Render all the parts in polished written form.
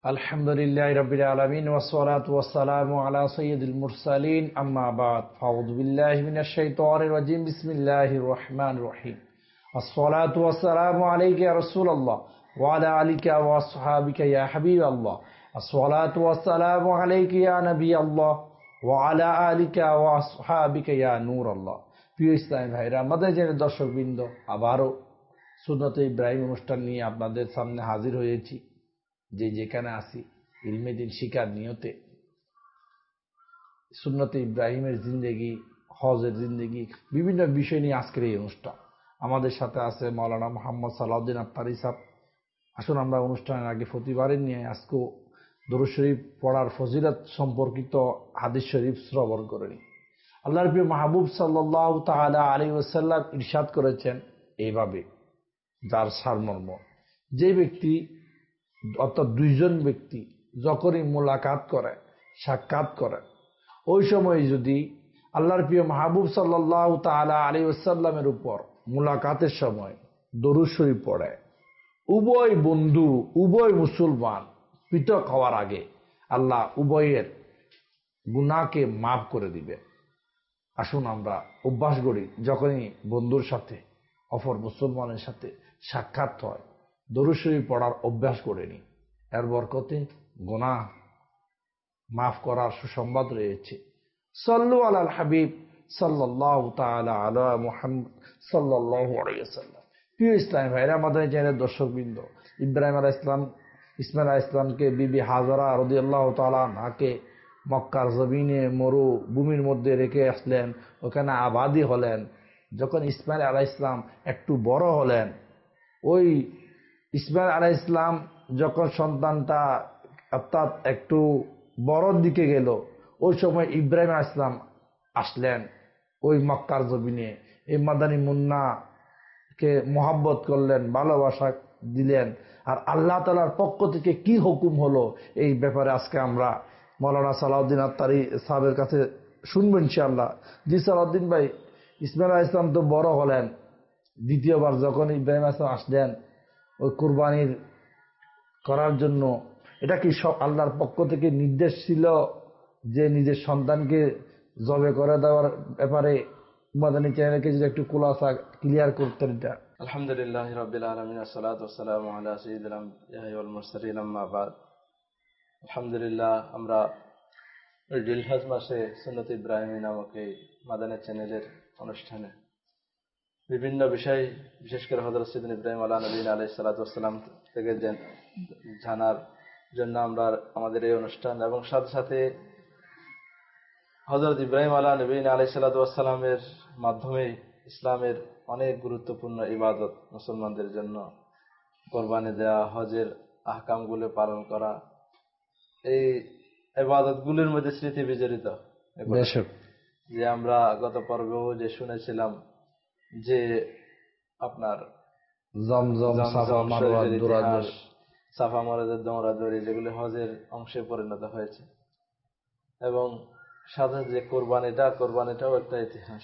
আলহামদুলিল্লাহি রাব্বিল আলামিন ওয়াসসালাতু ওয়াসসালামু আলা সাইয়্যিদিল মুরসালিন আম্মা বাদ ফাউযু বিল্লাহি মিনাশ শাইতানির রাজিম বিসমিল্লাহির রহমানির রহিম আসসালাতু ওয়াসসালামু আলাইকা ইয়া রাসূলুল্লাহ ওয়া আলা আলিকা ওয়া আসহাবিকা ইয়া হাবিবাল্লাহ আসসালাতু ওয়াসসালামু আলাইকা ইয়া নবিয়াল্লাহ ওয়া আলা আলিকা ওয়া আসহাবিকা ইয়া নূরাল্লাহ। প্রিয় ইসলামী ভাইরা, আমাদের যে দর্শকবৃন্দ, আবারও সুন্নতে ইব্রাহিম অনুষ্ঠান নিয়ে আপনাদের সামনে হাজির হয়েছি। যেখানে আসি ইলমে দ্বীন শিকার নিয়তে সুন্নতে ইব্রাহিমের জিন্দেগি, হজের জিন্দেগি, বিভিন্ন বিষয় নিয়ে আজকের এই অনুষ্ঠান। আমাদের সাথে আছে মাওলানা মোহাম্মদ সালাউদ্দিন আত্তারি সাহেব। আসুন আমরা অনুষ্ঠানের আগে প্রতিবারের নিয়ে আজকেও দরুদ শরীফ পড়ার ফজিলত সম্পর্কিত হাদিস শরীফ শ্রবণ করে নিই। আল্লাহর প্রিয় মাহবুব সাল্লাল্লাহু তাআলা আলাইহি ওয়াসাল্লাম ইরশাদ করেছেন এইভাবে, যার সারমর্ম, যে ব্যক্তি অর্থাৎ দুইজন ব্যক্তি যখনই মোলাকাত করে, সাক্ষাৎ করে, ওই সময় যদি আল্লাহর প্রিয় মাহবুব সাল্লাল্লাহু তাআলা আলাইহি ওয়াসাল্লামের উপর মোলাকাতের সময় দরুদ শরীফ পড়ে, উভয় বন্ধু, উভয় মুসলমান পৃথক হওয়ার আগে আল্লাহ উভয়ের গুনাহকে মাফ করে দিবে। আসুন আমরা অভ্যাস করি, যখনই বন্ধুর সাথে, অপর মুসলমানের সাথে সাক্ষাৎ হয়, দরুদ শরীফ পড়ার অভ্যাস করে নি। এর বরকতে গুনাহ মাফ করার সুসংবাদ রয়েছে। সাল্লু আলাল হাবিব সাল্লাল্লাহু তাআলা আলা মুহাম্মদ সাল্লাল্লাহু আলাইহি ওয়াসাল্লাম। প্রিয় ইসলামী ভাইরা, আমাদের জেনে দর্শকবৃন্দ, ইব্রাহিম আলাইহিস সালাম, ইসমাইল আলাইহিস সালামকে বিবি হাজারা রাদিয়াল্লাহু তাআলা আনহাকে মক্কার জমিনে মরু ভূমির মধ্যে রেখে আসলেন, ওখানে আবাদি হলেন। যখন ইসমাইল আলাইহিস সালাম একটু বড় হলেন, ওই ইসমাইল আলাইহিস সালাম যখন সন্তানটা অর্থাৎ একটু বড়র দিকে গেল, ওই সময় ইব্রাহিম আলাইহিস সালাম আসলেন ওই মক্কার জমিনে। এই মাদানী মুন্নাকে মোহাব্বত করলেন, ভালোবাসা দিলেন। আর আল্লাহ তাআলার পক্ষ থেকে কি হুকুম হলো, এই ব্যাপারে আজকে আমরা মাওলানা সালাউদ্দিন আত্তারি সাহেবের কাছে শুনবো ইনশাআল্লাহ। জি সালাউদ্দিন ভাই, ইসমাইল আলাইহিস সালাম তো বড় হলেন, দ্বিতীয়বার যখন ইব্রাহিম আলাইহিস সালাম আসলেন ওই কুরবানির করার জন্য, এটা কি সব আল্লাহর পক্ষ থেকে নির্দেশ ছিল যে নিজের সন্তানকে জবে করে দেওয়ার ব্যাপারে? মাদানী চ্যানেলকে যদি একটু খুলাসা ক্লিয়ার করতেন এটা। আলহামদুলিল্লাহি রাব্বিল আলামিন আসসালাতু ওয়াসসালামু আলা সাইয়্যিদিল আমবিয়া ওয়াল মুরসালিন আম্মা বাদ। আলহামদুলিল্লাহ, আমরা জিলহজ মাসে সুন্নত ইব্রাহিম নামক এই মাদানী চ্যানেলের অনুষ্ঠানে বিভিন্ন বিষয়, বিশেষ করে হযরত সাইয়্যিদনা ইব্রাহিম আলাইহিস সালাতু ওয়াসসালাম থেকে জানার জন্য আমরা আমাদের এই অনুষ্ঠান, এবং সাথে সাথে হযরত ইব্রাহিম আলাইহিস সালাতু ওয়াসসালামের মাধ্যমে ইসলামের অনেক গুরুত্বপূর্ণ ইবাদত মুসলমানদের জন্য, কোরবানি দেওয়া, হজের আহকামগুলো পালন করা, এই ইবাদতগুলোর মধ্যে স্মৃতি বিজড়িত। যে আমরা গত পর্বেও যে শুনেছিলাম যে আপনার জমজম, সাফা মারওয়ার দৌড়াদৌড়ি, যেগুলো হজের অংশে পরিণত হয়েছে। এবং সাথে যে কোরবানিটাও একটা ইতিহাস,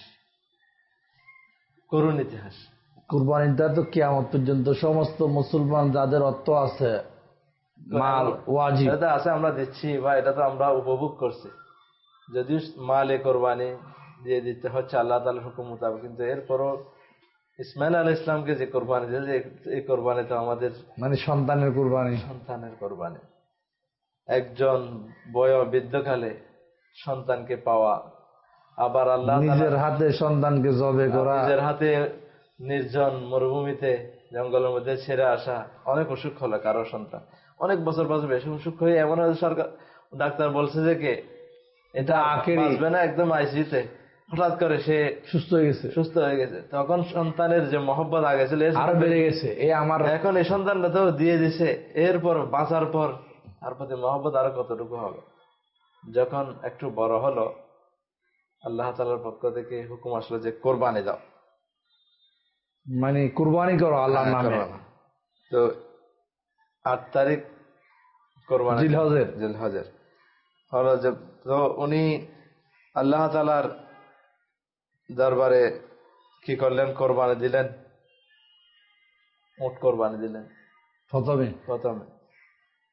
করুণ ইতিহাস। কুরবানিটা তো কিয়ামত পর্যন্ত সমস্ত মুসলমান যাদের অর্থ আছে, মাল ওয়াজিব এটা আছে, আমরা দিচ্ছি বা এটা তো আমরা উপভোগ করছি। যদিও মালে কোরবানি দিয়ে দিতে হচ্ছে আল্লাহ তাআলার হুকুম মোতাবেক, কিন্তু এরপরও ইসমাইল আলাইহিস সালামকে যে কোরবানি দিয়েছে, এই কোরবানি তো আমাদের মানে সন্তানের কোরবানি। একজন বৃদ্ধকালে সন্তানকে পাওয়া, আবার আল্লাহ নিজের হাতে সন্তানকে জবে করা, নিজের হাতে নির্জন মরুভূমিতে জঙ্গলের মধ্যে ছেড়ে আসা, অনেক অসুখ হলো কারো সন্তান, অনেক বছর বেশি অসুখ হয়ে এমন সরকার ডাক্তার বলছে যে এটা বাঁচবে না, একদম আইসিইউতে, হঠাৎ করে সে সুস্থ হয়ে গেছে। তখন সন্তানের যে মহব্বত আগে ছিল আরো বেড়ে গেছে। এখন এই সন্তানটা তো দিয়ে দিছে, এরপর বাঁচার পর তার প্রতি মহব্বত আরো কতটুকু হবে। যখন একটু বড় হলো, আল্লাহ তাআলার পক্ষ থেকে হুকুম আসলো যে কোরবানি দাও, মানে কুরবানি করো আল্লাহর নামে। তো 8 তারিখ কোরবানি, জিলহজের হলো। তো উনি আল্লাহ তাআলার দরবারে কি করলেন? কোরবানি দিলেন, উট কোরবানি দিলেন প্রথমে।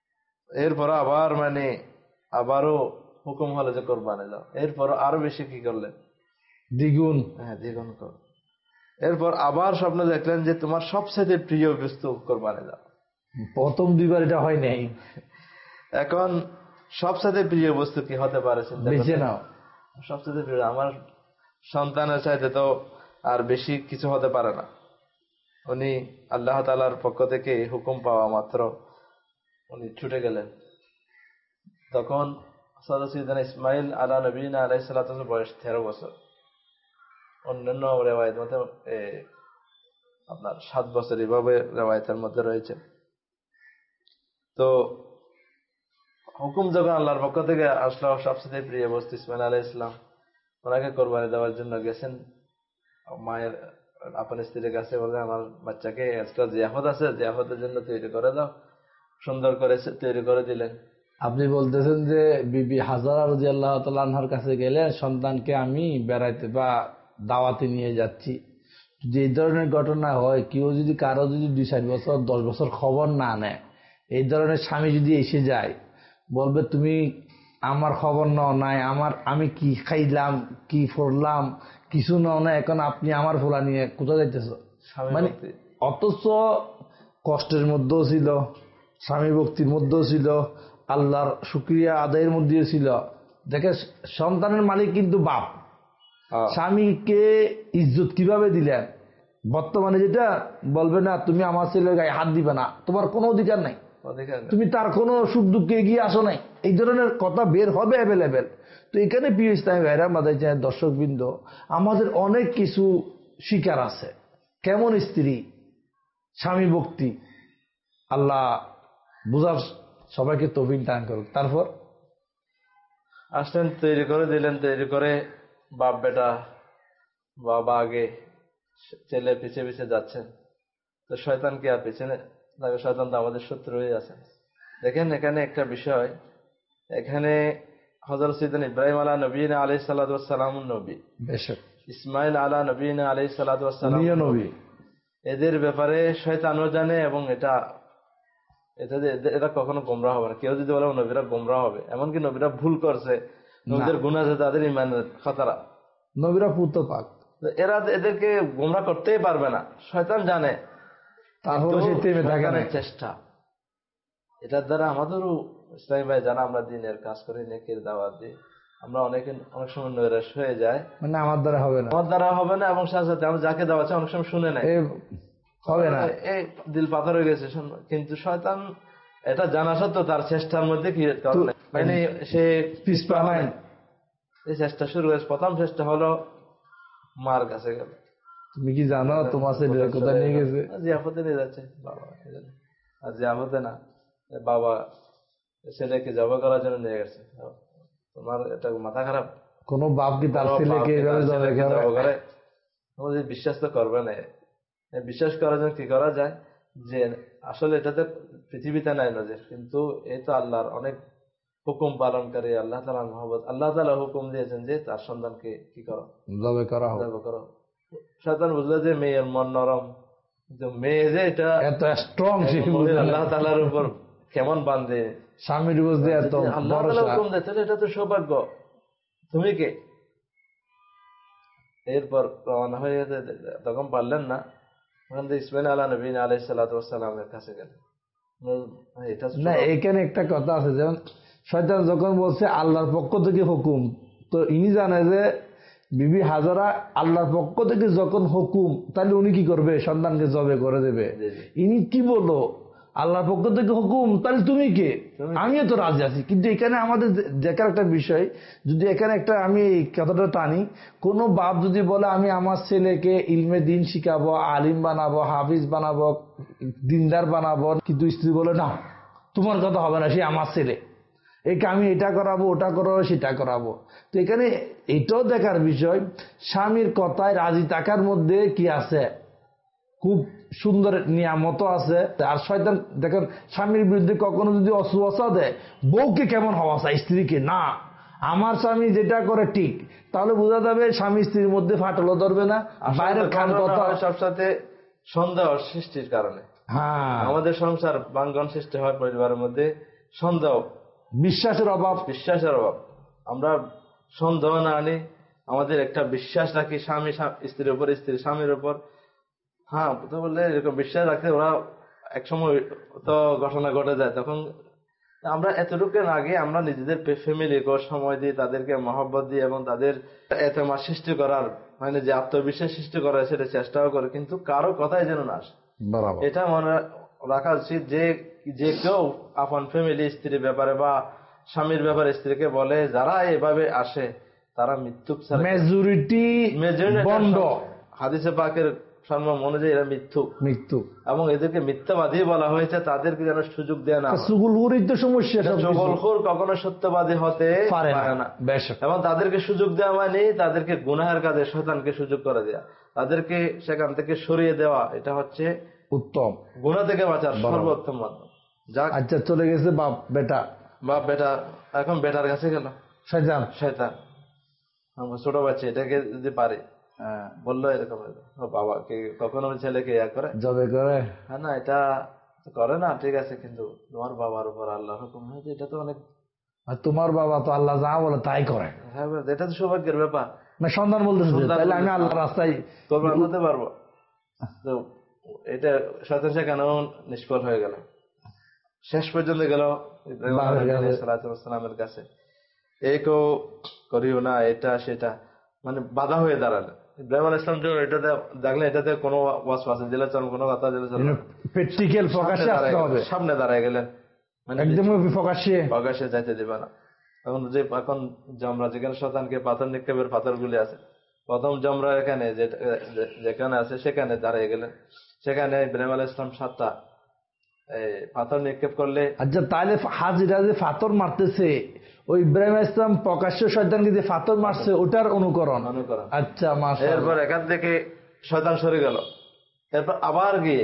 এরপর আবার আবারও হুকুম হলো যে কোরবানি দাও, এরপর আরো বেশি কি করলেন, দ্বিগুণ। হ্যাঁ দ্বিগুণ কর। এরপর আবার স্বপ্ন দেখলেন যে তোমার সবচেয়ে প্রিয় বস্তু কোরবানি দাও। প্রথম দুইবার এটা হয় নাই, এখন সবচেয়ে প্রিয় বস্তু কি হতে পারে বেছে নাও। সবচেয়ে প্রিয় আমার সন্তানের চাইতে তো আর বেশি কিছু হতে পারে না। উনি আল্লাহ তাআলার পক্ষ থেকে হুকুম পাওয়া মাত্র উনি ছুটে গেলেন। তখন হযরত সাইয়েদনা ইসমাঈল আলা নবীনা আলাইহিস সালাতু ওয়াস সালাম বয়স 13 বছর, অন্যান্য রিওয়ায়াত মতে আপনার 7 বছর এভাবে রিওয়ায়াতের মধ্যে রয়েছে। তো হুকুম যখন আল্লাহর পক্ষ থেকে আসলো, সবচেয়ে প্রিয় বস্তু ইসমাঈল আলাইহিস সালাম ওনাকে কোরবানি দেওয়ার জন্য গেছেন। মায়ের আপনার স্ত্রীর কাছে বলে, আমার বাচ্চাকে একটা জিয়াফত আছে, জিয়াফতের জন্য তৈরি করে দাও। সুন্দর করে তৈরি করে দিলেন। আপনি বলতেছেন যে বিবি হাজারা রাদিয়াল্লাহু তাআলা আনহার কাছে গেলে সন্তানকে আমি বেড়াইতে বা দাওয়াতে নিয়ে যাচ্ছি, যদি এই ধরনের ঘটনা হয়, কেউ যদি কারো যদি 2-4 বছর 10 বছর খবর না নেয়, এই ধরনের স্বামী যদি এসে যায়, বলবে তুমি আমার খবর নাও নাই, আমি কি খাইলাম কি পড়লাম কিছু নাও না, এখন আপনি আমার ফোলা নিয়ে কোথায় যাইতেছ। মানে অথচ কষ্টের মধ্যেও ছিল, স্বামী ভক্তির মধ্যেও ছিল, আল্লাহর শুকরিয়া আদায়ের মধ্যেও ছিল। দেখে সন্তানের মালিক কিন্তু বাপ। স্বামীকে ইজ্জত কিভাবে দিলেন। বর্তমানে যেটা বলবে না তুমি আমার ছেলের গায়ে হাত দিবে না, তোমার কোনো অধিকার নাই, তুমি তার কোনো সুখ দুঃখে এগিয়ে আসো নাই, এই ধরনের কথা বের হবে অ্যাভেলেবেল। তো এখানে প্রিয় ইসলামী ভাইরা, আমাদের দর্শকবৃন্দ, আমাদের অনেক কিছু শিকার আছে। কেমন স্ত্রী, স্বামী ভক্তি, আল্লাহ বুঝার সবাইকে তৌফিক দান করুক। তারপর আসলেন, তৈরি করে দিলেন, তৈরি করে বাপ বেটা বাবা আগে, ছেলে পিছে পিছে যাচ্ছেন। তো শয়তান কি আর পিছনে থাকে? শয়তান তো আমাদের শত্রু হয়ে আছে। দেখেন এখানে একটা বিষয়, এখানে হযরত সাইয়েদনা ইব্রাহিম আলা নবীনা আলাইহিস সালাতু ওয়াস সালাম নবী, ইসমাঈল আলা নবীনা আলাইহিস সালাতু ওয়াস সালাম নবী, এদের ব্যাপারে শয়তানও জানে, এবং এটা কখনো গোমরাহ হবে না। কেউ যদি বলে নবীরা গোমরাহ হবে, এমনকি নবীরা ভুল করছে, নবীদের গুনাহ আছে, তাদের ইমানের খতরা, নবীরা পুত্র পাক, এরা এদেরকে গোমরাহ করতেই পারবে না। শয়তান জানে, তারপরে চেষ্টা। এটার দ্বারা আমাদেরও ইসলামী ভাই যারা আমরা দিনের কাজ করি, নেকির দাওয়াত দিই, আমরা অনেক সময় নৈরাশ হয়ে যায়, মানে আমার দ্বারা হবে না, এবং সাথে সাথে আমরা যাকে দেওয়া অনেক সময় শুনে নেয়, হবে না, এই দিল পাথর হয়ে গেছে। কিন্তু শয়তান এটা জানা সত্ত্বেও তার চেষ্টার মধ্যে কি মানে সে পিছপা নাই, এই চেষ্টা শুরু হয়েছে। প্রথম চেষ্টা হলো মার কাছে গেল। তুমি কি জানো তোমার ছেলে কোথায় নিয়ে গেছে? জিয়াফতে নিয়ে যাচ্ছে বাবা, আর জিয়াফতে না, বাবা ছেলেকে জবাই করার জন্য নিয়ে গেছে। তোমার এটা মাথা খারাপ? কোন বাপ কি তার ছেলেকে এইভাবে জবাই করে? বিশ্বাস তো করবে না। বিশ্বাস করার জন্য কি করা যায়, যে আসলে এটাতে পৃথিবীতে নাই নজির, কিন্তু এই তো আল্লাহর অনেক হুকুম পালনকারী, আল্লাহ তাআলা মহব্বত, আল্লাহ তাআলা হুকুম দিয়েছেন যে তার সন্তানকে কি করো, জবাই করো। শয়তান বুঝলো যে মেয়ের মন নরম, কিন্তু মেয়ে যে এটা এত স্ট্রং, আল্লাহ তাআলার উপর কেমন বান্ধে, স্বামীর বুঝতে এত আল্লাহ তাআলা হুকুম দিয়েছে, এটা তো সৌভাগ্য, তুমি কে? এরপর রওনা হয়ে গেছে। তখন পারলেন না, ওখান থেকে ইসমাঈল আলা নবীনা আলাইহিস সালাতু ওয়াস সালামের কাছে গেলেন। না, এখানে একটা কথা আছে, যেমন শয়তান যখন বলছে আল্লাহর পক্ষ থেকে হুকুম, তো ইনি জানে যে বিবি হাজারা আল্লাহর পক্ষ থেকে যখন হুকুম, তাহলে উনি কি করবে? সন্তানকে জবে করে দেবে। ইনি কি বললো? আল্লাহর পক্ষ থেকে হুকুম, তাহলে তুমি কে? আমিও তো রাজি আছি। কিন্তু এখানে আমাদের দেখার একটা বিষয়, যদি এখানে একটা আমি এই কথাটা টানি, কোন বাপ যদি বলে আমি আমার ছেলেকে ইলমে দিন শিখাবো, আলিম বানাবো, হাফিজ বানাবো, দিনদার বানাবো, কিন্তু স্ত্রী বলে না তোমার কথা হবে না, সে আমার ছেলে, একে আমি এটা করাবো, ওটা করাবো, সেটা করাবো। তো এখানে এটাও দেখার বিষয়, স্বামীর কথায় রাজি থাকার মধ্যে কি আছে, খুব সুন্দর নিয়ামত আছে। আর শয়তান দেখেন স্বামীর বিরুদ্ধে কখনো যদি অসুবিধা দেয়, বউকে কেমন হওয়া চাই, স্ত্রীকে না আমার স্বামী যেটা করে ঠিক, তাহলে বোঝা যাবে স্বামী স্ত্রীর মধ্যে ফাটলও ধরবে না। বাইরের খান কথা সব সাথে সন্দেহ সৃষ্টির কারণে, হ্যাঁ, আমাদের সংসার বাঙ্গন সৃষ্টি হয় পরিবারের মধ্যে সন্দেহ, বিশ্বাসের অভাব। আমরা সন্দেহ না আনি, আমাদের একটা বিশ্বাস রাখি স্বামী স্ত্রীর উপর, স্ত্রী স্বামীর উপর। হ্যাঁ, তো বললে এরকম বিশ্বাস রাখতে ওরা একসময় তো ঘটনা ঘটে যায়, তখন আমরা এতটুকু আগে আমরা নিজেদের ফ্যামিলিকে সময় দিই, তাদেরকে মহব্বত দিই এবং তাদের এতেমাদ সৃষ্টি করার, মানে যে আত্মবিশ্বাস সৃষ্টি করার সেটা চেষ্টাও করে, কিন্তু কারো কথাই যেন না আসে। এটা মনে রাখা উচিত যে যে কেউ আপন ফ্যামিলি স্ত্রীর ব্যাপারে বা স্বামীর ব্যাপারে স্ত্রীকে বলে, যারা এভাবে আসে তারা মিথ্যুক, মেজরিটি বন্ড। হাদিসে পাকের সম্মান অনুযায়ী এরা মিথ্যুক এবং এদেরকে মিথ্যাবাদী বলা হয়েছে। তাদেরকে যেন সুযোগ দেয় না। সমস্যা, চুগলখোর কখনো সত্যবাদী হতে পারে না, এবং তাদেরকে সুযোগ দেওয়া মানে তাদেরকে গুনাহের কাজে শয়তানকে সুযোগ করে দেওয়া, তাদেরকে সেখান থেকে সরিয়ে দেওয়া। এটা হচ্ছে উত্তম গুনাহ থেকে বাঁচার সর্বোত্তম মাধ্যম। যাক, আচ্ছা, চলে গেছে বাপ বেটা, এখন বেটার কাছে গেল শয়তান। ছোট বাচ্চা এটাকে যদি পারে, বললো এরকম বাবাকে কখনো ছেলেকে করে জবে করে, হ্যাঁ না এটা করে না, ঠিক আছে, কিন্তু তোমার বাবার উপর আল্লাহ হুকুম হয়েছে, এটা তো অনেক, তোমার বাবা তো আল্লাহ যা বলে তাই করে। হ্যাঁ, এটা তো সৌভাগ্যের ব্যাপার। না, সন্তান বলতেছে আমি আল্লাহ রাস্তায় তোমরা হতে পারবো। তো এটা শয়তান সেখানেও নিষ্ফল হয়ে গেল। শেষ পর্যন্ত গেল ইব্রাহিম আলাইহিস সালামের কাছে, কেউ করিও না এটা সেটা, মানে বাধা হয়ে দাঁড়ালো। ইব্রাহিম আলাইহিস সালাম এটাতে দেখলেন, এটাতে কোনো ওয়াসওয়াসা দিলে চলবে, কোনো কথা দিলে চলবে, প্র্যাকটিক্যাল ফোকাসে আসতে হবে। সামনে দাঁড়ায় গেলেন, মানে একদম ফোকাসে যাইতে দিবে না। এখন জমরা যেখানে শয়তানকে পাথর নিক্ষেপের পাথরগুলি আছে, প্রথম জমরা এখানে যেখানে আছে সেখানে দাঁড়িয়ে গেলেন। সেখানে ইব্রাহিম আলাইহিস সালাম 7টা পাথর নিক্ষেপ করলে, আচ্ছা, তাহলে হাজিরা যে পাথর মারতেছে, ওই ইব্রাহিম ইসলাম প্রকাশ্য শয়তানকে যে পাথর মারছে ওটার অনুকরণ। আচ্ছা, মাশাআল্লাহ। এরপর এখান থেকে শয়তান সরে গেল, এরপর আবার গিয়ে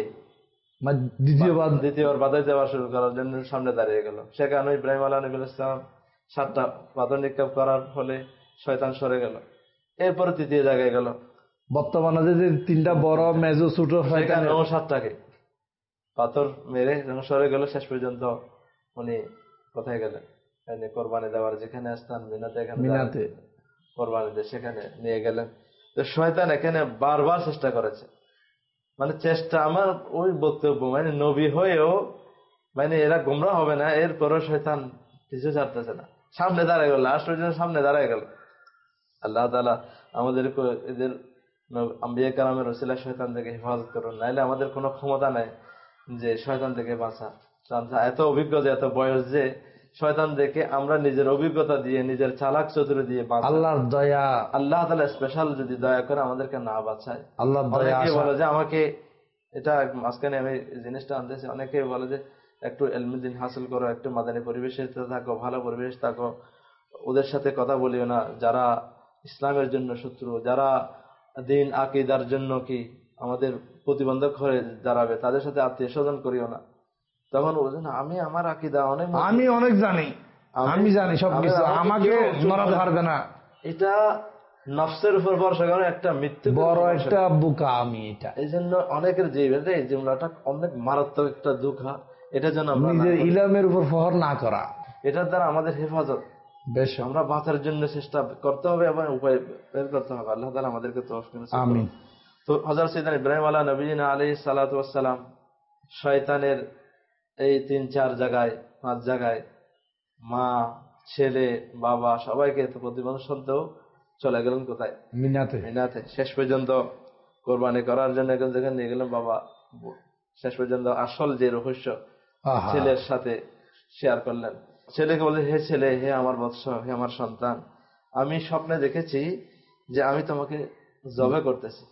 দ্বিতীয়বার বাধা দেওয়া শুরু করার জন্য সামনে দাঁড়িয়ে গেল। সেখানে ইব্রাহিম আলাইহিস সালাম 7টা পাথর নিক্ষেপ করার ফলে শয়তান সরে গেল। এরপরে তৃতীয় জায়গায় গেল, বর্তমানে যে 3টা বড় মেজো ছোট সেখানেও 7টাকে পাথর মেরে যখন সরে গেল, শেষ পর্যন্ত উনি কোথায় গেলেন, কোরবানি দেওয়ার যেখানে স্থান মিনাতে কোরবানি দিয়ে সেখানে নিয়ে গেলেন। তো শয়তান এখানে বারবার চেষ্টা করেছে, মানে চেষ্টা, আমার ওই বক্তব্য, মানে নবী হয়েও মানে এরা গোমরা হবে না, এরপরও শয়তান কিছু ছাড়তেছে না, সামনে দাঁড়ায় গেল, লাস্ট পর্যন্ত সামনে দাঁড়ায় গেল। আল্লাহ তাআলা আমাদের এদের আম্বিয়া কারামের ওসিলা শয়তান থেকে হেফাজত করুন, নাইলে আমাদের কোনো ক্ষমতা নাই যে শয়তান থেকে বাঁচা। এত অভিজ্ঞতা, এত বয়স যে শয়তান দেখে আমরা নিজের অভিজ্ঞতা দিয়ে, নিজের চালাক চতুরে দিয়ে আল্লাহর দয়া, আল্লাহ তাআলা স্পেশাল যদি দয়া করে আমাদেরকে না বাঁচায়। অনেকে বলে যে আমাকে, এটা মাঝখানে আমি জিনিসটা আনতেছি, অনেকে বলে যে একটু ইলমুদ্দিন হাসিল করো, একটু মাদানী পরিবেশে থাকো, ভালো পরিবেশ থাকো, ওদের সাথে কথা বলিও না যারা ইসলামের জন্য শত্রু, যারা দিন আকীদার জন্য কি আমাদের প্রতিবন্ধক হয়ে দাঁড়াবে, তাদের সাথে আত্মীয় স্বজন করিও না। তখন বলছেন আমি আমার আকীদা আমি অনেক জানি, আমি জানি সবকিছু, আমাকে মারাতে পারবে না। এটা নফসের উপর ভরসা করে একটা মৃত্যু, বড় একটা বোকা আমি। এটা এই জন্য অনেকের এই জুমলাটা অনেক মারাত্মক একটা দুঃখা। এটা যেন নিজের ইলমের উপর ফহর না করা, এটার দ্বারা আমাদের হেফাজত, বেশ আমরা বাঁচার জন্য চেষ্টা করতে হবে এবং উপায় বের করতে হবে। আল্লাহ তাআলা আমাদেরকে তৌফিক দান করুন। আমিন। তো হযরত সাইয়েদনা ইব্রাহিম আলাইহিস নবীনা আলাইহিস সালাতু ওয়াস সালাম শয়তানের এই 3-4 জায়গায় 5 জায়গায় মা, ছেলে, বাবা সবাইকে তো প্রতিবন্ধক সত্ত্বেও চলে গেলেন কোথায়, মিনাতে। শেষ পর্যন্ত কোরবানি করার জন্য যেখানে নিয়ে গেলেন বাবা, শেষ পর্যন্ত আসল যে রহস্য ছেলের সাথে শেয়ার করলেন। ছেলেকে বলে, হে ছেলে, হে আমার বৎস, হে আমার সন্তান, আমি স্বপ্নে দেখেছি যে আমি তোমাকে জবে করতেছি,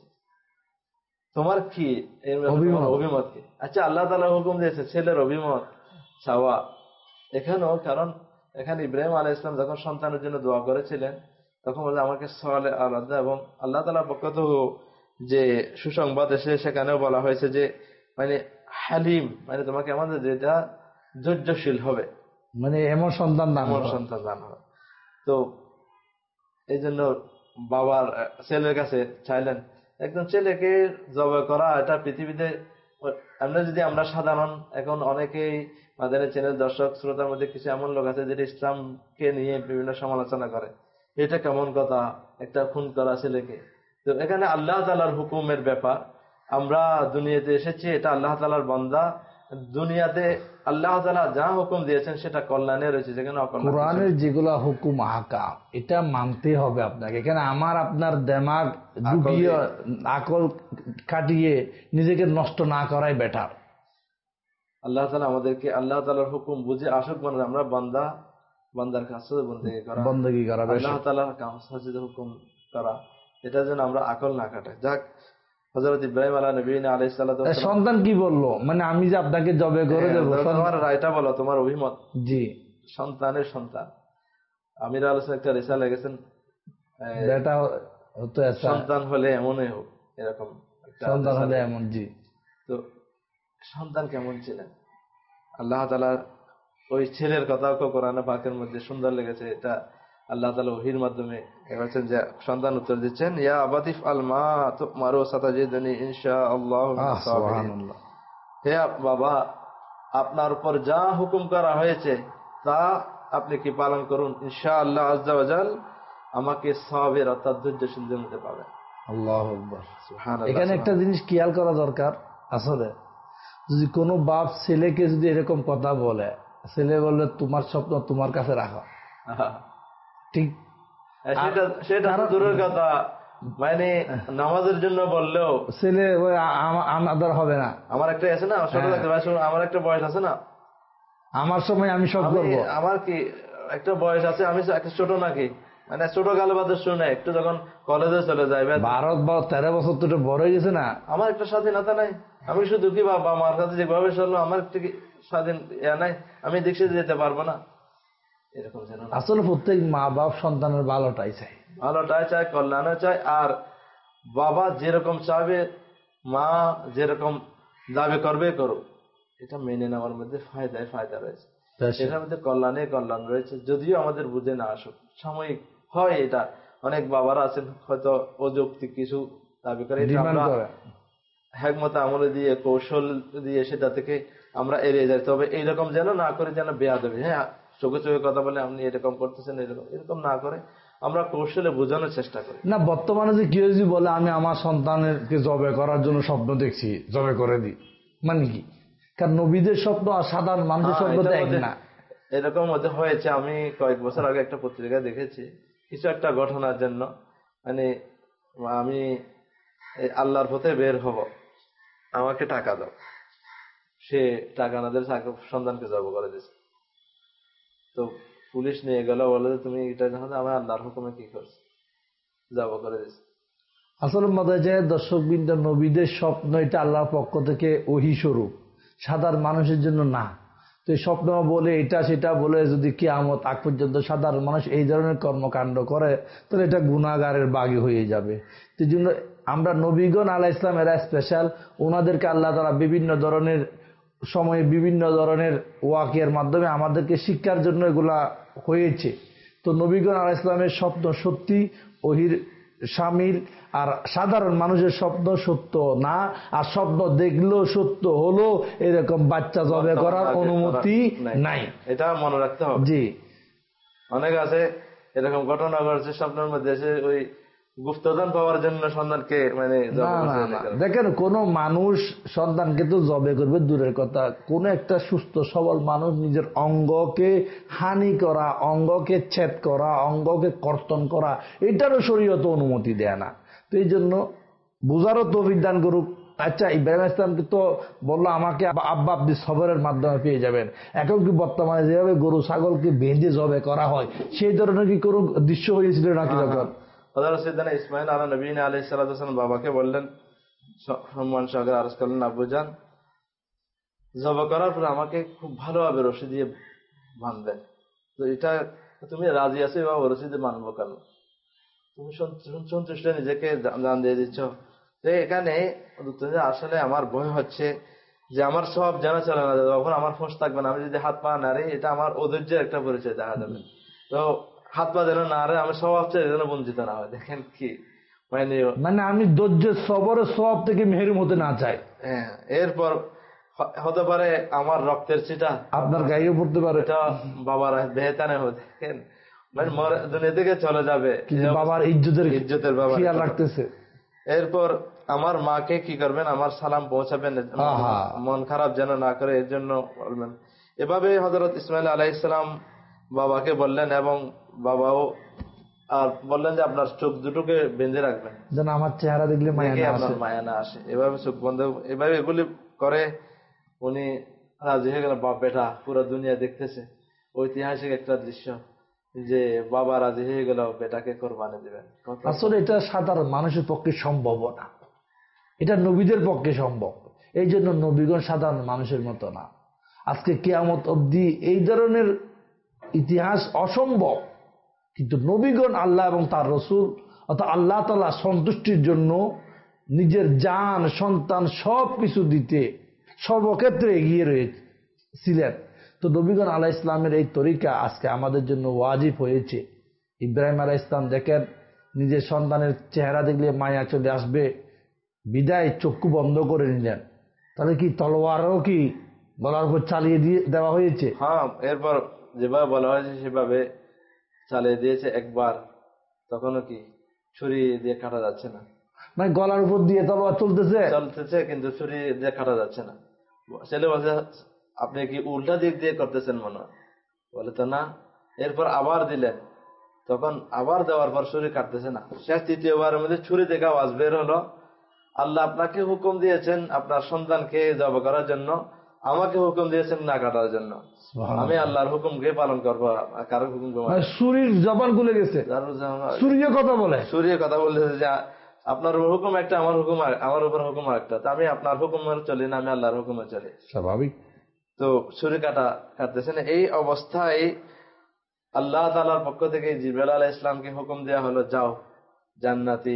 তোমার কি অভিমত কি? আচ্ছা, আল্লাহ তাআলা হুকুম দিয়েছে ছেলের অভিমত চাওয়া এখানেও, কারণ এখানে ইব্রাহিম আলাইহিস সালাম যখন সন্তানের জন্য দোয়া করেছিলেন তখন বলে আমাকে সালে আলাদা, এবং আল্লাহ তাআলার পক্ষ থেকে যে সুসংবাদ এসে সেখানেও বলা হয়েছে যে মানে হালিম, মানে তোমাকে আমাদের যেটা ধৈর্যশীল হবে, মানে এমন সন্তান দান হবে। তো এই জন্য বাবার ছেলের কাছে চাইলেন, একদম ছেলেকে জবাই করা এটা পৃথিবীতে আমরা যদি আমরা সাধারণ এখন অনেকেই মাদানী চ্যানেল দর্শক শ্রোতার মধ্যে কিছু এমন লোক আছে যেটা ইসলামকে নিয়ে বিভিন্ন সমালোচনা করে, এটা কেমন কথা, একটা খুন করা ছেলেকে। তো এখানে আল্লাহ তাআলার হুকুমের ব্যাপার, আমরা দুনিয়াতে এসেছি, এটা আল্লাহ তাআলার বান্দা। দুনিয়াতে আল্লাহ তাআলা যা হুকুম দিয়েছেন সেটা কল্যাণে রয়েছে, যেখানে কোরআনের যেগুলা হুকুম আহকাম এটা মানতে হবে আপনাকে। এখানে আমার আপনার দেমাগ ডুবিয়ে আকল কাটিয়ে নিজেকে নষ্ট না করাই বেটার। আল্লাহ তাআলা আমাদেরকে আল্লাহ তাআলার হুকুম বুঝে আসুক, মানে আমরা বান্দার কাছে বন্দেগী করা, আল্লাহ তাআলার কাছে হুকুম করা, এটা যেন আমরা আকল না কাটাই। যাক, হযরত ইব্রাহিম আলাইহিস সালাম সন্তান কি বললো, মানে আমি যে আপনাকে জবে করে দেবো, তোমার রায়টা বলো, তোমার অভিমত। জি, সন্তানের সন্তান আমির আলোচনা একটা রিসালা লিখেছেন, বেটা হতো সন্তান হলে এমনই হোক, এরকম সন্তান হলে এমন। জি, তো সন্তান কেমন ছিলেন আল্লাহ তাআলা ওই ছেলের কথাও কোরআনে পাকের মধ্যে সুন্দর লেগেছে। এটা আল্লাহ তাআলা ওহীর মাধ্যমে বলেছেন যে সন্তান উত্তর দিচ্ছেন, ইয়া আবাতিফ আল মা তুমারু সাতাজিদুনি ইনশাআল্লাহু মিনাস সাবিরিন। হে বাবা, আপনার উপর যা হুকুম করা হয়েছে তা আপনি কি পালন করুন, ইনশাআল্লাহ আযজা ওয়া জাল আমাকে সাবির অর্থাৎ ধৈর্যশীলদের মধ্যে পাবেন। আল্লাহু আকবার, সুবহানাল্লাহ। এখানে একটা জিনিস খেয়াল করা দরকার, আসলে যদি কোনো বাপ ছেলেকে যদি এরকম কথা বলে, ছেলে বললে তোমার স্বপ্ন তোমার কাছে রাখো, ঠিক সেটা দূরের কথা, মানে নামাজের জন্য বললেও ছেলে আমাদের হবে না। আমার একটা আছে না, আমার একটা বয়স আছে না, আমার সময় আমি সব করবো, আমার কি একটা বয়স আছে, আমি ছোট নাকি, মানে ছোট গাল বাদ শুনে একটু যখন কলেজে চলে যাবে, 12-13 বছর তো বড় হয়ে গেছে না, আমার একটা স্বাধীনতা নাই। আমি শুধু কি বাবা মার কাছে যেভাবে চললো, আমার একটু স্বাধীন নাই, আমি দেখে যেতে পারবো না, এরকম যেন। আসলে প্রত্যেক মা বাপ সন্তানের ভালোটাই চাই, কল্যাণও চায়। আর বাবা যেরকম চাবে, মা যেরকম দাবি করবে করুক, এটা মেনে নেওয়ার মধ্যে ফায়দা রয়েছে, এটার মধ্যে কল্যাণ রয়েছে। যদিও আমাদের বুঝে না আসুক, সাময়িক হয় এটা। অনেক বাবারা আছেন হয়তো অযৌক্তিক কিছু দাবি করে, হিকমত আমলে দিয়ে কৌশল দিয়ে সেটা থেকে আমরা এড়িয়ে যাই। তবে এইরকম যেন না করে, যেন বেয়াদবি, হ্যাঁ চোখে চোখে কথা বলে আপনি এরকম করতেছেন, এরকম না করে আমরা কৌশলে বোঝানোর চেষ্টা করি। না, বর্তমানে যে কেউ যদি বলে আমি আমার সন্তানকে জবে করার জন্য স্বপ্ন দেখছি, জবে করে দিই, মানে কি? কারণ নবীদের স্বপ্ন আর সাধারণ মানুষের স্বপ্ন এক না। এরকম হয়েছে, আমি কয়েক বছর আগে একটা পত্রিকা দেখেছি, কিছু একটা ঘটনার জন্য, মানে আমি আল্লাহর পথে বের হব, আমাকে টাকা দাও, সে টাকা না দিলে সন্তানকে জব করে দিচ্ছে। তো পুলিশ নিয়ে গেল, বলে যে তুমি এটা জানো আমার আল্লাহর হুকুমে কি করছে, জব করে দিচ্ছে। আসলে মনে যায় দর্শক বিন্দু, নবীদের স্বপ্ন এটা আল্লাহর পক্ষ থেকে ওহী স্বরূপ, সাধারণ মানুষের জন্য না। তো এই স্বপ্ন বলে এটা সেটা বলে যদি কিয়ামত আগ পর্যন্ত সাধারণ মানুষ এই ধরনের কর্মকাণ্ড করে, তাহলে এটা গুনাহগারের বাগী হয়ে যাবে। তো জন্য আমরা নবীগণ আলাইহিস সালাম এরা স্পেশাল, ওনাদেরকে আল্লাহ তাআলা বিভিন্ন ধরনের সময়ে বিভিন্ন ধরনের ওয়াকিয়ার মাধ্যমে আমাদেরকে শিক্ষার জন্য এগুলা হয়েছে। তো নবীগণ আলাইহিস সালামের স্বপ্ন সত্যি ওহীর শামিল, আর সাধারণ মানুষের স্বপ্ন সত্য না, আর স্বপ্ন দেখলেও সত্য হলো এরকম বাচ্চা জবে করার অনুমতি নাই, এটা মনে রাখতে হবে। জি, অনেক আছে এরকম ঘটনা ঘটছে, স্বপ্নের মধ্যে এসে ওই গুপ্তধন পাওয়ার জন্য সন্তানকে, মানে দেখেন কোন মানুষ সন্তানকে তো জবে করবে দূরের কথা, কোন একটা সুস্থ সবল মানুষ নিজের অঙ্গকে হানি করা, অঙ্গকে ছেদ করা, অঙ্গকে কর্তন করা, এটারও শরীয়ত অনুমতি দেয় না। তো এই জন্য বুঝারও তৌফিক দান করুক। আচ্ছা, ইব্রাহিম ইসলামকে তো বললো আমাকে আব্বা আপনি সবরের মাধ্যমে পেয়ে যাবেন, এখন কি বর্তমানে যেভাবে গরু ছাগলকে বেঁধে জবে করা হয় সেই ধরনের কি কোনো দৃশ্য হয়েছিল নাকি? যখন ইসমাইল আলাইহিস সালাম বাবাকে বললেন, সম্মান সহকারে আরজ করলেন, আব্বুজান জবা করার পর আমাকে খুব ভালোভাবে রশি দিয়ে বাঁধবেন, তো এটা তুমি রাজি আছো বাবা, রশি দিয়ে বাঁধবো কেন, তুমি সন্তুষ্ট নিজেকে জান দিয়ে দিচ্ছ। তো এখানে আসলে আমার ভয় হচ্ছে যে আমার সব জানা চলে না, যখন আমার ফোঁস থাকবে না, আমি যদি হাত পা নাড়ি, এটা আমার অধৈর্যের একটা পরিচয় দেখা যাবে। তো হাত পা যেন না রে, আমি স্বভাব যেন বঞ্চিত না হয়। দেখেন কি মানে আমি ধৈর্য সবরের সব থেকে মেহেরুম হতে না চাই। হ্যাঁ, এরপর হতে পারে আমার রক্তের ছিটা আপনার গায়েও পড়তে পারে, এটা বাবার বেহতানে দেখেন, মানে দুনিয়া থেকে চলে যাবে, কিন্তু বাবার ইজ্জতের বাবা খেয়াল রাখতেছে। এরপর আমার মাকে কি করবেন, আমার সালাম পৌঁছাবেন, মন খারাপ যেন না করে এর জন্য বলবেন। এভাবে হযরত ইসমাইল আলাইহিস সালাম বাবাকে বললেন, এবং বাবাও আর বললেন যে আপনার চোখ দুটোকে বেঁধে রাখবেন যেন আমার চেহারা দেখলে মায়া না আসে। এভাবে চোখ বন্ধ, এভাবে এগুলি করে উনি রাজি হয়ে গেলেন। বাপ বেটা পুরো দুনিয়া দেখতেছে, ঐতিহাসিক একটা দৃশ্য যে বাবা রাজি হয়ে গেল বেটাকে কোরবানি দিবেন। আসলে এটা সাধারণ মানুষের পক্ষে সম্ভব না, এটা নবীদের পক্ষে সম্ভব। এই জন্য নবীগণ সাধারণ মানুষের মতো না। আজকে কিয়ামত অবধি এই ধরনের ইতিহাস অসম্ভব, কিন্তু নবীগণ আল্লাহ এবং তার রসুল অর্থাৎ আল্লাহ তাআলা সন্তুষ্টির জন্য নিজের জান সন্তান সবকিছু দিতে সর্বক্ষেত্রে এগিয়ে রয়েছিলেন। তো নবীগণ আলাইহিস ইসলামের এই তরিকা আজকে আমাদের জন্য ওয়াজিব হয়েছে। ইব্রাহিম আলাইহিস ইসলাম দেখেন, নিজের সন্তানের চেহারা দেখলে মায়া চলে আসবে, বিদায় চক্ষু বন্ধ করে নিলেন। তাহলে কি তলোয়ারও কি গলার উপর চালিয়ে দিয়ে দেওয়া হয়েছে? হ্যাঁ, এরপর যেভাবে বলা হয়েছে সেভাবে চালিয়ে দিয়েছে একবার। তখনও কি ছুরি দিয়ে কাটা যাচ্ছে না, মানে গলার উপর দিয়ে তলোয়ার চলতেছে, কিন্তু ছুরি দিয়ে কাটা যাচ্ছে না। ছেলে বলছে, আপনি কি উল্টা দিক দিয়ে করতেছেন মনে হয়? বলে তো না। এরপর আবার দিলেন, তখন আবার দেওয়ার পর ছুরি কাটতেছে না। শেষ তৃতীয়বারের মধ্যে ছুরি থেকে আওয়াজ বের হলো, আল্লাহ আপনাকে হুকুম দিয়েছেন আপনার সন্তানকে জবাই করার জন্য, আমাকে হুকুম দিয়েছেন না কাটার জন্য। আমি আল্লাহর হুকুমকে পালন করবো, কারো হুকুম। ছুরির জবান খুলে গেছে, ছুরির কথা বলতেছে যে আপনার হুকুম একটা, আমার উপর হুকুম একটা, আমি আপনার হুকুমের চলি না, আমি আল্লাহর হুকুমে চলি। স্বাভাবিক। তো ছুরি কাটতেছেন। এই অবস্থায় আল্লাহ তাআলার পক্ষ থেকে জিবরাইল আলাইহিস সালামকে হুকুম দেওয়া হলো, যাও জান্নাতি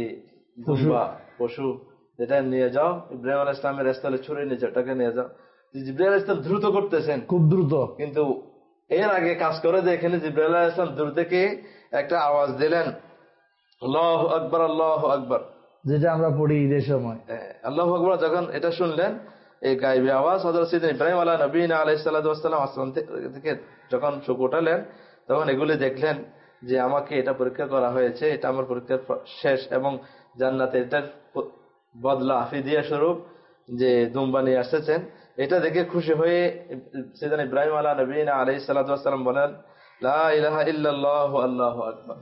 পশু যেটা নিয়ে যাও, ইব্রাহিম আলাইহিস সালামের স্থলে ছুরি নিয়ে ওটাকে নিয়ে যাও। জিবরাইল আলাইহিস সালাম দ্রুত করতেছেন, খুব দ্রুত, কিন্তু এর আগে কাজ করে দেখেন জিবরাইল আলাইহিস সালাম দূর থেকে একটা আওয়াজ দিলেন, আল্লাহু আকবার, আল্লাহু আকবার, যেটা আমরা পড়ি ঈদের সময়। আল্লাহু আকবার যখন এটা শুনলেন, এই গায়েবী আওয়াজ, হযরত সাইয়েদনা ইব্রাহিম আলাইহিস সালাম আসমান থেকে যখন চোখ উঠালেন, তখন এগুলি দেখলেন যে আমাকে এটা পরীক্ষা করা হয়েছে, এটা আমার পরীক্ষার শেষ, এবং জান্নাতে এটার বদলা ফিদিয়া স্বরূপ যে দুম্বা নিয়ে আসতেছেন। এটা দেখে খুশি হয়ে সাইয়েদনা ইব্রাহিম আলাইহিস সালাম বলেন, লা ইলাহা ইল্লাল্লাহু আল্লাহু আকবার।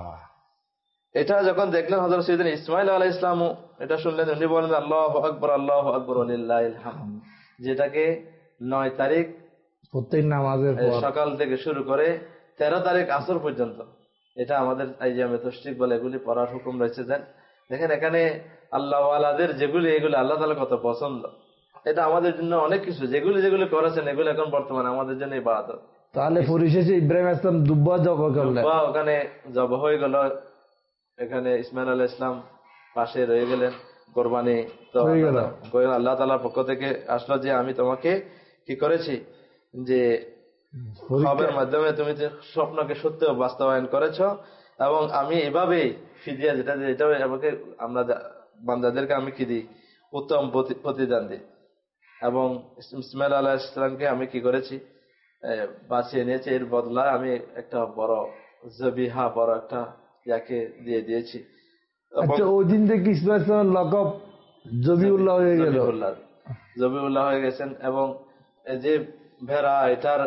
এটা যখন দেখলেন হযরত সাইয়েদনা ইসমাঈল আলাইহিস সালাম এটা শুনলেন, উনি বলেন, আল্লাহু আকবার, আল্লাহু আকবার ওয়ালিল্লাহিল হামদ, যেটাকে 9 তারিখ প্রত্যেক নামাজের পর সকাল থেকে শুরু করে 13 তারিখ আসর পর্যন্ত, এটা আমাদের আইয়ামে তাশরিক বলে, এগুলি পড়ার হুকুম রয়েছে। দেখেন এখানে আল্লাহ ওয়ালাদের যেগুলি, এগুলি আল্লাহ তাআলা কত পছন্দ। এটা আমাদের জন্য অনেক কিছু, যেগুলি করেছেন এগুলো এখন বর্তমানে আমাদের জন্য ইবাদত। তাহলে পরিশেষে ইব্রাহিম আলাইহিস সালাম দুব্বা জবাই করলেন, ওখানে জবাই হয়ে গেল। এখানে ইসমাঈল আলাইহিস সালাম পাশে রয়ে গেলেন, কোরবানি তো আল্লাহ তাআলার পক্ষ থেকে আসলো যে আমি তোমাকে কি করেছি, যে খবরের মাধ্যমে তুমি স্বপ্নকে সত্য বাস্তবায়ন করেছ, এবং আমি এভাবেই ফিদিয়া যেটা আমাকে আমরা বান্দাদেরকে আমি কি দিই, উত্তম প্রতিদান দিই। এবং ইসমাঈল আলাইহিস সালামকে আমি কি করেছি, বাঁচিয়ে নিয়েছি, এর বদলা আমি একটা বড় জবিহা, বড় একটা ইয়াকে দিয়ে দিয়েছি। ওই দিন থেকে ইসমাঈল সালামের লকব জবিউল্লাহ হয়ে গেল, জবিউল্লাহ হয়ে গেছেন। এবং যে ভেড়া, এটার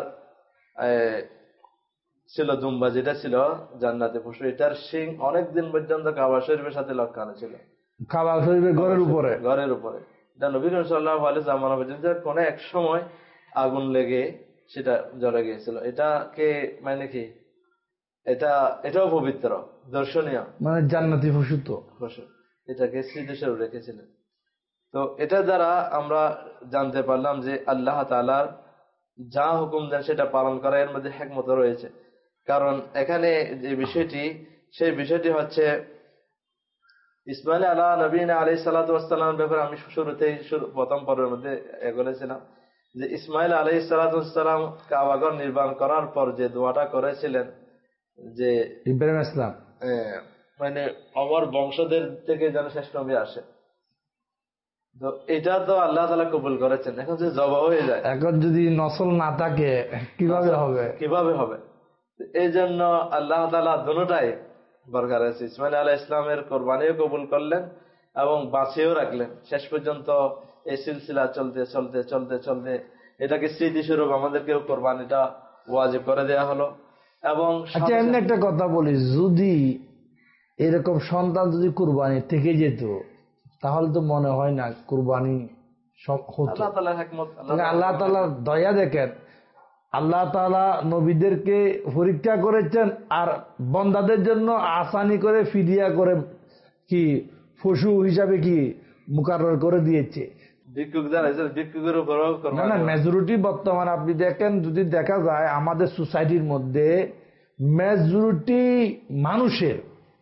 ছিল দুম্বা, যেটা ছিল জান্নাতে পশু, এটার শিং অনেকদিন পর্যন্ত কাবা শরীফের সাথে লটকানো ছিল, কাবা শরীফের ঘরের উপরে। এটা নবী করিম সাল্লাল্লাহু আলাইহি ওয়াসাল্লাম পর্যন্ত কোন এক সময় আগুন লেগে সেটা জ্বলে গিয়েছিল। এটাকে মানে কি, এটাও পবিত্র, দর্শনীয়, মানে জান্নাতি পশু, এটাকে স্মৃতিস্বরূপ রেখেছিলেন। তো এটা দ্বারা আমরা জানতে পারলাম যে আল্লাহ তাআলার যা হুকুম দেন সেটা পালন করা, এর মধ্যে হিকমত রয়েছে। কারণ এখানে যে বিষয়টি, সেই বিষয়টি হচ্ছে ইসমাঈল আলাইহিস সালামের ব্যাপারে আমি শুরুতেই প্রথম পর্বের মধ্যে বলেছিলাম যে ইসমাঈল আলাইহিস সালাম কাবাঘর নির্মাণ করার পর যে দোয়াটা করেছিলেন, যে ইব্রাহিম ইসলাম মানে আমার বংশদের থেকে যেন শেষ নবী আসে, তো এটা তো আল্লাহ তাআলা কবুল করেছেন, এখন যে জবা হয়ে যায়, এখন যদি নসল না থাকে কিভাবে হবে? কিভাবে হবে? এই জন্য আল্লাহ তাআলা দুটোটাই বরকত আছে। ইসমাইল আলাইহিস ইসলামের কোরবানিও কবুল করলেন এবং বাঁচিয়েও রাখলেন। শেষ পর্যন্ত এই সিলসিলা চলতে চলতে চলতে চলতে এটাকে স্মৃতিস্বরূপ আমাদেরকেও কোরবানিটা ওয়াজিব করে দেয়া হলো। এবং আচ্ছা, এমনি একটা কথা বলি, যদি এরকম সন্তান যদি কুরবানি থেকে যেত তাহলে তো মনে হয় না কুরবানি হতো। আল্লাহ তাআলার হিকমত, আল্লাহ তাআলার দয়া দেখেন, আল্লাহ তাআলা নবীদেরকে পরীক্ষা করেছেন আর বন্দাদের জন্য আসানি করে ফিদিয়া করে কি পশু হিসাবে কি মুকাররর করে দিয়েছে। ভিক্ষুকের উপরও না না, মেজরিটি বর্তমান আপনি দেখেন, যদি দেখা যায় আমাদের সোসাইটির মধ্যে মেজরিটি মানুষের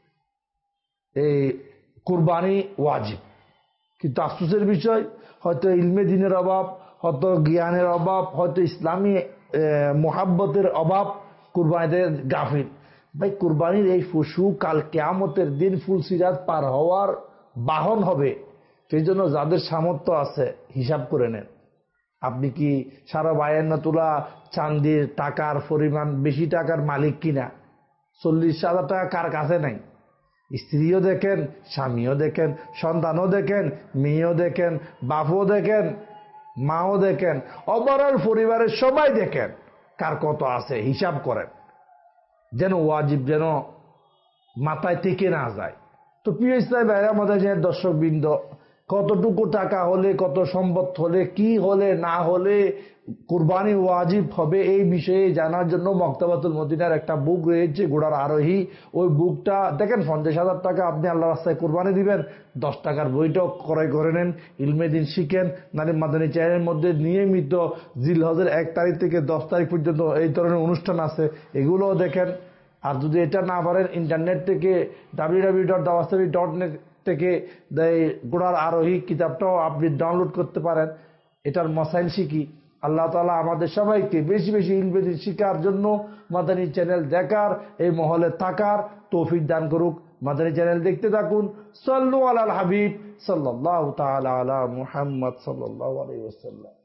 এই কুরবানি ওয়াজিব, কিন্তু আফসোসের বিষয় হয়তো ইলমে দিনের অভাব, হয়তো জ্ঞানের অভাব, হয়তো ইসলামী মোহাব্বতের অভাব, কুরবানিতে গাফিল। ভাই, কুরবানির এই পশু কাল কিয়ামতের দিন ফুলসিরাত পার হওয়ার বাহন হবে। সেই জন্য যাদের সামর্থ্য আছে হিসাব করে নেন। আপনি কি 52 তোলা চান্দির টাকার পরিমাণ বেশি টাকার মালিক কিনা? 40,000 টাকা কার কাছে নাই? স্ত্রীও দেখেন, স্বামীও দেখেন, সন্তানও দেখেন, মেয়েও দেখেন, বাপও দেখেন, মাও দেখেন, ওভারঅল পরিবারের সবাই দেখেন কার কত আছে, হিসাব করেন, যেন ওয়াজিব যেন মাথায় থেকে না যায়। তো প্রিয় ইসলাম ভাইরা, আমাদের যে দর্শকবৃন্দ, কতটুকু টাকা হলে, কত সম্পদ হলে, কি হলে না হলে কুরবানি ওয়াজিব হবে, এই বিষয়ে জানার জন্য মক্তবাতুল মদিনার একটা বুক রয়েছে, ঘোড়ার আরোহী। ওই বুকটা দেখেন, 50,000 টাকা আপনি আল্লাহ রাস্তায় কুরবানি দিবেন, 10 টাকার বইটাও ক্রয় করে নেন, ইলমে দিন শিখেন। নারী মাদানী চ্যানেলের মধ্যে নিয়মিত জিলহজের 1 তারিখ থেকে 10 তারিখ পর্যন্ত এই ধরনের অনুষ্ঠান আছে, এগুলোও দেখেন। আর যদি এটা না পারেন, ইন্টারনেট থেকে www.dawasari.net থেকে গোড়ার আরোহী কিতাবটাও আপনি ডাউনলোড করতে পারেন। এটার মসাইল শিখি। আল্লাহ তাআলা আমাদের সবাইকে বেশি বেশি ইলমে দ্বীন শিখার জন্য, মাদানী চ্যানেল দেখার, এই মহলে থাকার তৌফিক দান করুক। মাদানী চ্যানেল দেখতে থাকুন। সাল্লু আলাল হাবিব সাল্লাল্লাহু তাআলা আলা মুহাম্মদ সাল্লাল্লাহু আলাইহি ওয়াসাল্লাম।